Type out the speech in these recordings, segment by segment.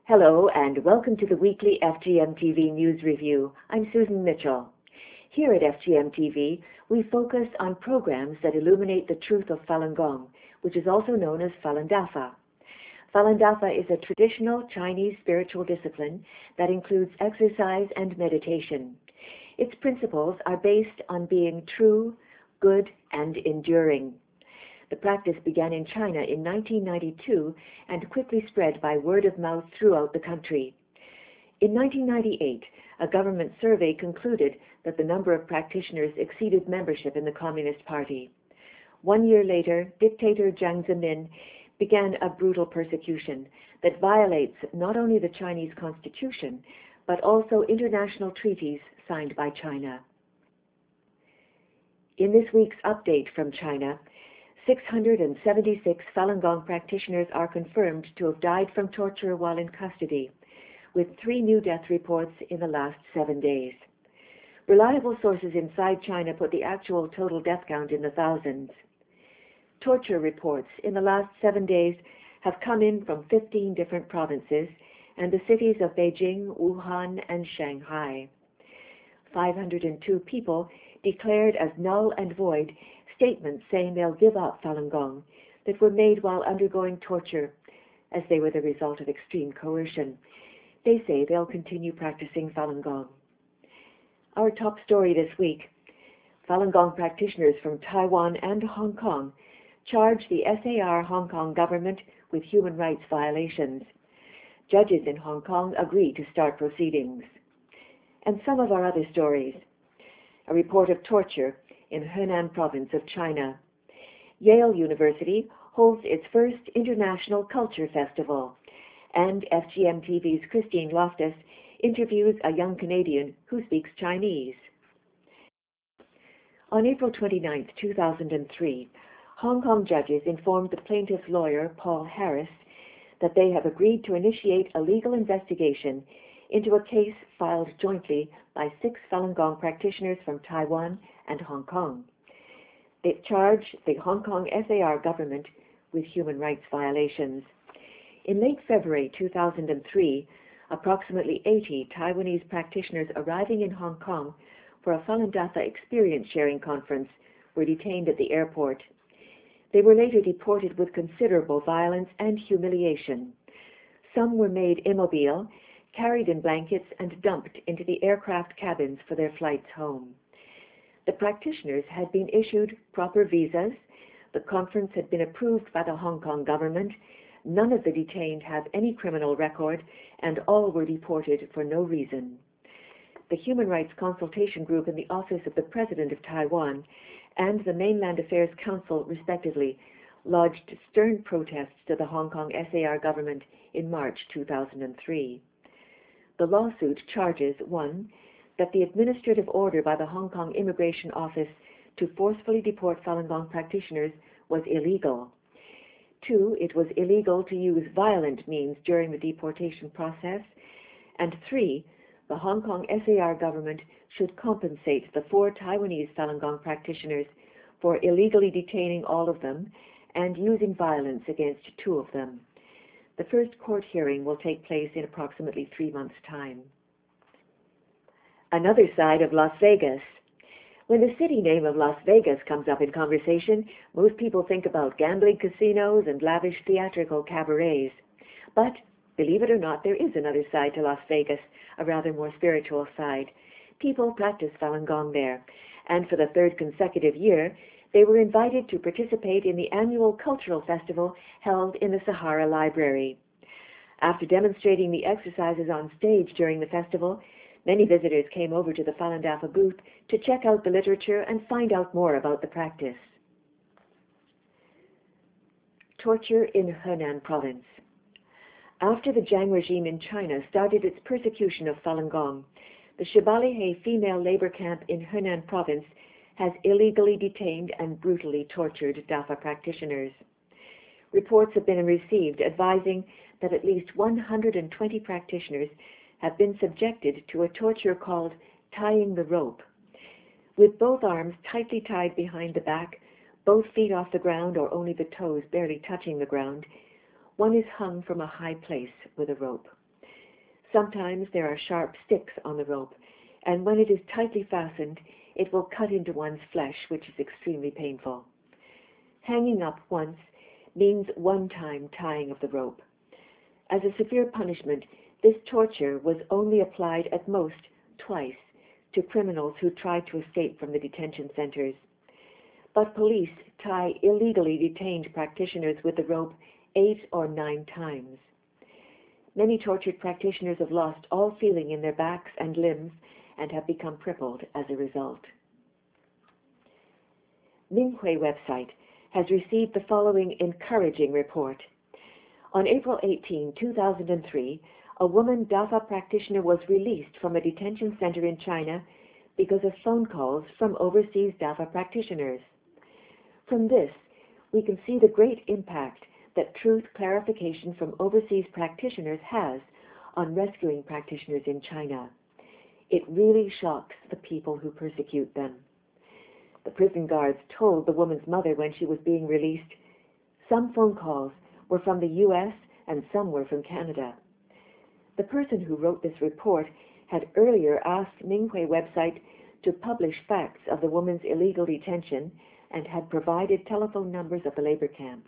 Hello and welcome to the weekly FGM TV News Review. I'm Susan Mitchell. Here at FGM TV, we focus on programs that illuminate the truth of Falun Gong, which is also known as Falun Dafa. Falun Dafa is a traditional Chinese spiritual discipline that includes exercise and meditation. Its principles are based on being true, good, and enduring. The practice began in China in 1992 and quickly spread by word of mouth throughout the country. In 1998, a government survey concluded that the number of practitioners exceeded membership in the Communist Party. 1 year later, dictator Jiang Zemin began a brutal persecution that violates not only the Chinese constitution, but also international treaties signed by China. In this week's update from China, 676 Falun Gong practitioners are confirmed to have died from torture while in custody, with 3 new death reports in the last 7 days. Reliable sources inside China put the actual total death count in the thousands. Torture reports in the last 7 days have come in from 15 different provinces and the cities of Beijing, Wuhan, and Shanghai. 502 people declared as null and void statements saying they'll give up Falun Gong that were made while undergoing torture, as they were the result of extreme coercion. They say they'll continue practicing Falun Gong. Our top story this week: Falun Gong practitioners from Taiwan and Hong Kong charge the SAR Hong Kong government with human rights violations. Judges in Hong Kong agree to start proceedings. And some of our other stories: a report of torture in Henan province of China. Yale University holds its first International Culture Festival. And FGM TV's Christine Loftus interviews a young Canadian who speaks Chinese. On April 29, 2003, Hong Kong judges informed the plaintiff's lawyer, Paul Harris, that they have agreed to initiate a legal investigation into a case filed jointly by 6 Falun Gong practitioners from Taiwan and Hong Kong. They charge the Hong Kong SAR government with human rights violations. In late February 2003, approximately 80 Taiwanese practitioners arriving in Hong Kong for a Falun Dafa experience sharing conference were detained at the airport. They were later deported with considerable violence and humiliation. Some were made immobile, carried in blankets, and dumped into the aircraft cabins for their flights home. The practitioners had been issued proper visas, the conference had been approved by the Hong Kong government, none of the detained have any criminal record, and all were deported for no reason. The Human Rights Consultation Group in the Office of the President of Taiwan and the Mainland Affairs Council, respectively, lodged stern protests to the Hong Kong SAR government in March 2003. The lawsuit charges: 1, that the administrative order by the Hong Kong Immigration Office to forcefully deport Falun Gong practitioners was illegal. 2, it was illegal to use violent means during the deportation process. And 3, the Hong Kong SAR government should compensate the 4 Taiwanese Falun Gong practitioners for illegally detaining all of them and using violence against 2 of them. The first court hearing will take place in approximately 3 months' time. Another side of Las Vegas. When the city name of Las Vegas comes up in conversation, most people think about gambling casinos and lavish theatrical cabarets. But, believe it or not, there is another side to Las Vegas, a rather more spiritual side. People practice Falun Gong there, and for the 3rd consecutive year, they were invited to participate in the annual cultural festival held in the Sahara Library. After demonstrating the exercises on stage during the festival, many visitors came over to the Falun Dafa booth to check out the literature and find out more about the practice. Torture in Henan province. After the Jiang regime in China started its persecution of Falun Gong, the Shibalihe female labor camp in Henan province has illegally detained and brutally tortured Dafa practitioners. Reports have been received advising that at least 120 practitioners have been subjected to a torture called tying the rope. With both arms tightly tied behind the back, both feet off the ground or only the toes barely touching the ground, one is hung from a high place with a rope. Sometimes there are sharp sticks on the rope, and when it is tightly fastened, it will cut into one's flesh, which is extremely painful. Hanging up once means one-time tying of the rope. As a severe punishment, this torture was only applied at most twice to criminals who tried to escape from the detention centers. But police tie illegally detained practitioners with the rope 8 or 9 times. Many tortured practitioners have lost all feeling in their backs and limbs and have become crippled as a result. Minghui website has received the following encouraging report. On April 18, 2003, a woman DAFA practitioner was released from a detention center in China because of phone calls from overseas DAFA practitioners. From this, we can see the great impact that truth clarification from overseas practitioners has on rescuing practitioners in China. It really shocks the people who persecute them. The prison guards told the woman's mother when she was being released, some phone calls were from the U.S. and some were from Canada. The person who wrote this report had earlier asked Minghui website to publish facts of the woman's illegal detention and had provided telephone numbers of the labor camp.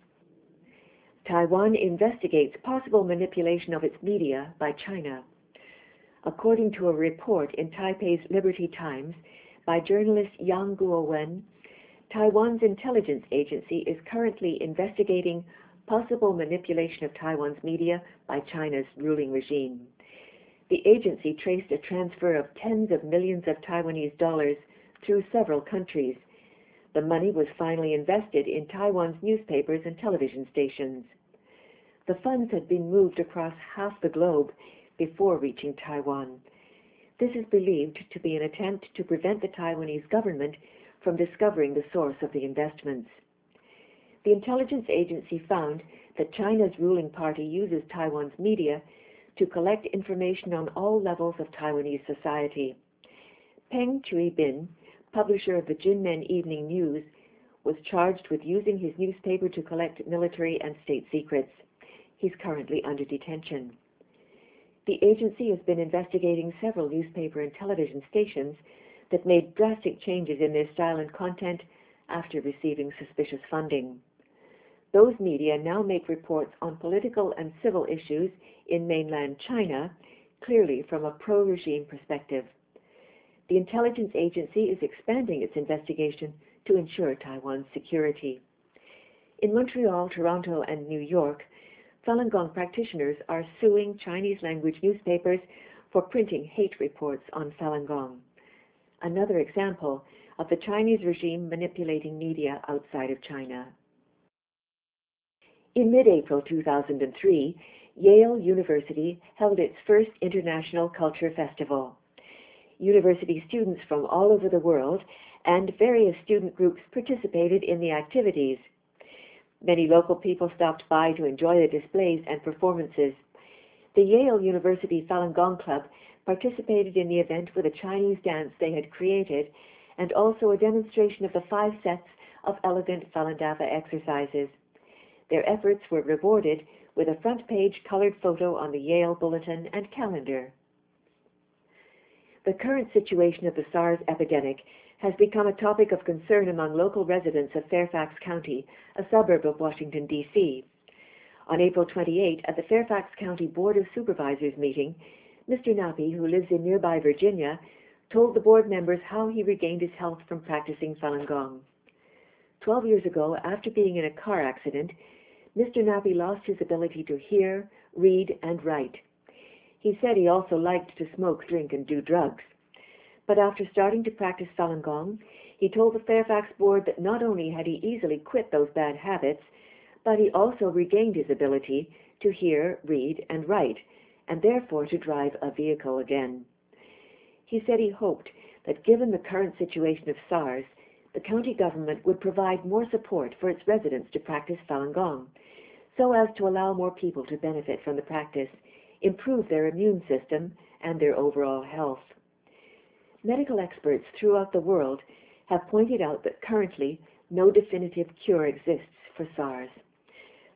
Taiwan investigates possible manipulation of its media by China. According to a report in Taipei's Liberty Times by journalist Yang Guowen, Taiwan's intelligence agency is currently investigating possible manipulation of Taiwan's media by China's ruling regime. The agency traced a transfer of tens of millions of Taiwanese dollars through several countries. The money was finally invested in Taiwan's newspapers and television stations. The funds had been moved across half the globe before reaching Taiwan. This is believed to be an attempt to prevent the Taiwanese government from discovering the source of the investments. The intelligence agency found that China's ruling party uses Taiwan's media to collect information on all levels of Taiwanese society. Peng Chui-bin, publisher of the Jinmen Evening News, was charged with using his newspaper to collect military and state secrets. He's currently under detention. The agency has been investigating several newspaper and television stations that made drastic changes in their style and content after receiving suspicious funding. Those media now make reports on political and civil issues in mainland China, clearly from a pro-regime perspective. The intelligence agency is expanding its investigation to ensure Taiwan's security. In Montreal, Toronto, and New York, Falun Gong practitioners are suing Chinese-language newspapers for printing hate reports on Falun Gong. Another example of the Chinese regime manipulating media outside of China. In mid-April 2003, Yale University held its first International Culture Festival. University students from all over the world and various student groups participated in the activities. Many local people stopped by to enjoy the displays and performances. The Yale University Falun Gong Club participated in the event with a Chinese dance they had created and also a demonstration of the 5 sets of elegant Falun Dafa exercises. Their efforts were rewarded with a front-page colored photo on the Yale Bulletin and calendar. The current situation of the SARS epidemic has become a topic of concern among local residents of Fairfax County, a suburb of Washington, D.C. On April 28, at the Fairfax County Board of Supervisors meeting, Mr. Napi, who lives in nearby Virginia, told the board members how he regained his health from practicing Falun Gong. 12 years ago, after being in a car accident, Mr. Napi lost his ability to hear, read, and write. He said he also liked to smoke, drink, and do drugs. But after starting to practice Falun Gong, he told the Fairfax board that not only had he easily quit those bad habits, but he also regained his ability to hear, read, and write, and therefore to drive a vehicle again. He said he hoped that given the current situation of SARS, the county government would provide more support for its residents to practice Falun Gong, so as to allow more people to benefit from the practice, improve their immune system, and their overall health. Medical experts throughout the world have pointed out that currently no definitive cure exists for SARS.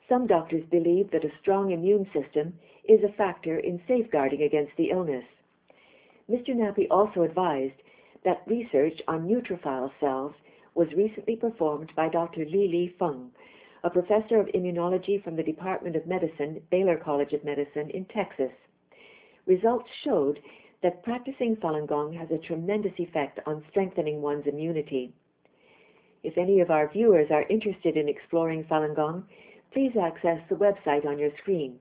Some doctors believe that a strong immune system is a factor in safeguarding against the illness. Mr. Nappy also advised that research on neutrophil cells was recently performed by Dr. Li Feng, a professor of immunology from the Department of Medicine, Baylor College of Medicine in Texas. Results showed that practicing Falun Gong has a tremendous effect on strengthening one's immunity. If any of our viewers are interested in exploring Falun Gong, please access the website on your screen,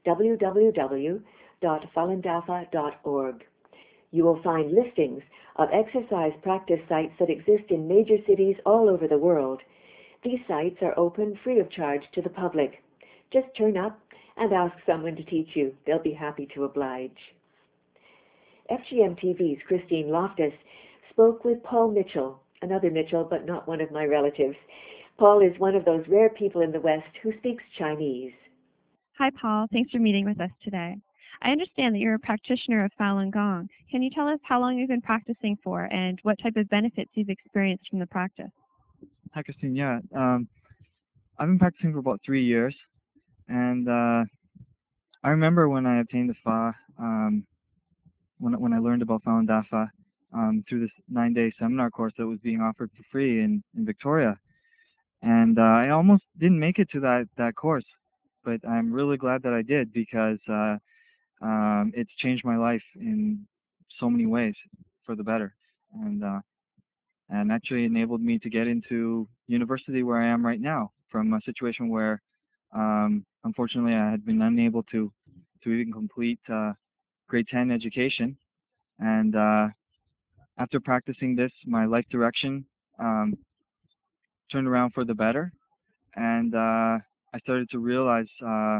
www.falundafa.org. You will find listings of exercise practice sites that exist in major cities all over the world. These sites are open free of charge to the public. Just turn up and ask someone to teach you. They'll be happy to oblige. FGM TV's Christine Loftus spoke with Paul Mitchell, another Mitchell but not one of my relatives. Paul is one of those rare people in the West who speaks Chinese. Hi, Paul. Thanks for meeting with us today. I understand that you're a practitioner of Falun Gong. Can you tell us how long you've been practicing for and what type of benefits you've experienced from the practice? Hi, Christine. Yeah, I've been practicing for about 3 years, and I remember when I obtained the Fa, when I learned about Falun Dafa through this 9-day seminar course that was being offered for free in Victoria, and I almost didn't make it to that course, but I'm really glad that I did because it's changed my life in so many ways for the better, and actually enabled me to get into university where I am right now from a situation where unfortunately I had been unable to even complete grade 10 education. And after practicing this, my life direction turned around for the better, and I started to realize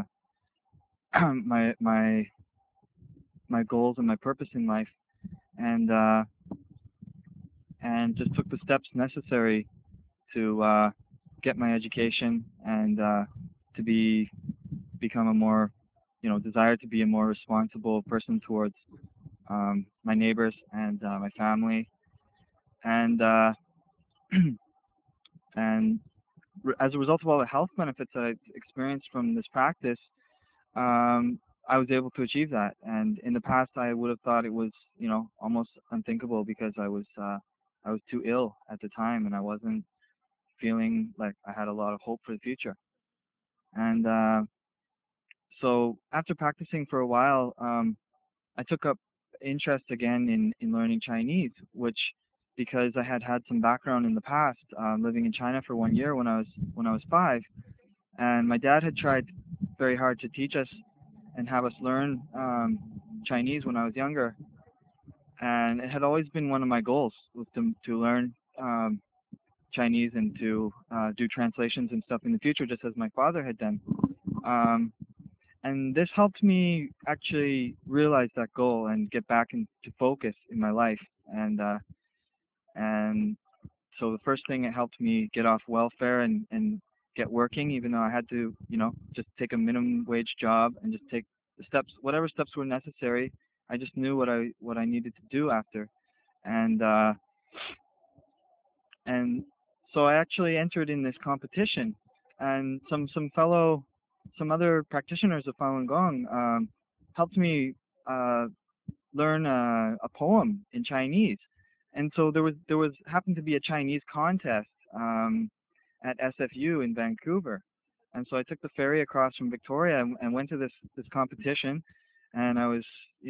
my my goals and my purpose in life, and just took the steps necessary to get my education and to become a more, desire to be a more responsible person towards my neighbors and my family, and and as a result of all the health benefits that I experienced from this practice, I was able to achieve that. And in the past, I would have thought it was, almost unthinkable because I was too ill at the time, and I wasn't feeling like I had a lot of hope for the future. And so after practicing for a while, I took up interest again in learning Chinese, which because I had had some background in the past, living in China for 1 year when I was 5, and my dad had tried very hard to teach us and have us learn Chinese when I was younger, and it had always been one of my goals was to learn Chinese and to do translations and stuff in the future, just as my father had done. Um, and this helped me actually realize that goal and get back into focus in my life. And so the first thing, it helped me get off welfare and get working, even though I had to, just take a minimum wage job and just take the steps, whatever steps were necessary. I just knew what I needed to do after, and and so I actually entered in this competition, and some other practitioners of Falun Gong helped me uh, learn a poem in Chinese, and so there was happened to be a Chinese contest at SFU in Vancouver, and so I took the ferry across from Victoria and went to this competition, and I was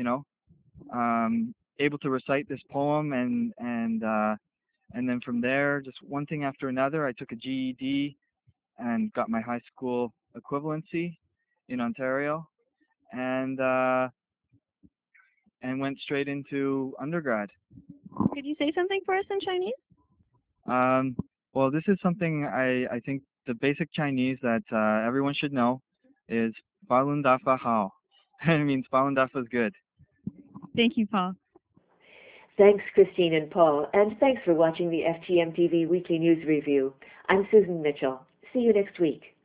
able to recite this poem, and then from there, just one thing after another, I took a GED and got my high school equivalency in Ontario, and went straight into undergrad. Could you say something for us in Chinese? Um, well, this is something I think the basic Chinese that everyone should know is Falun Dafa Hao. It means Falun Dafa is good. Thank you, Paul. Thanks, Christine and Paul, and thanks for watching the FGM TV Weekly News Review. I'm Susan Mitchell. See you next week.